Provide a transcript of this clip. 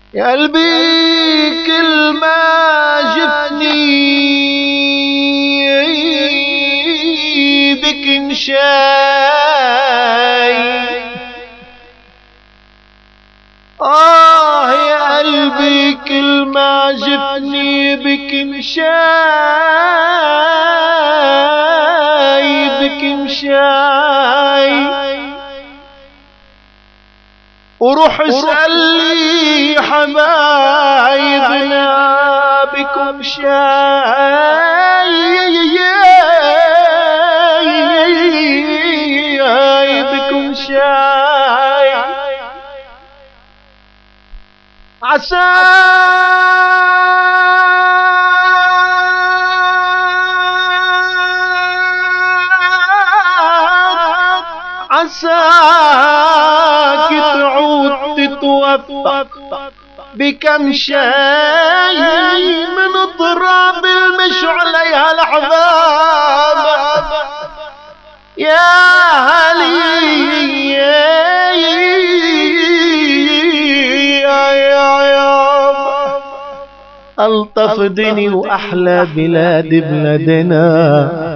يا قلبي كل ما جفني بك انشاي، يا قلبي كل ما جفني بك انشاي، بك انشاي. وروح اسأل لي حبايبنا بكم شاي، بكم شاي. عساك تعود تتوفى بكم شاي من اضراب المشعل يا الاحباب يا هلي يا الطف دني واحلى بلاد بلادنا.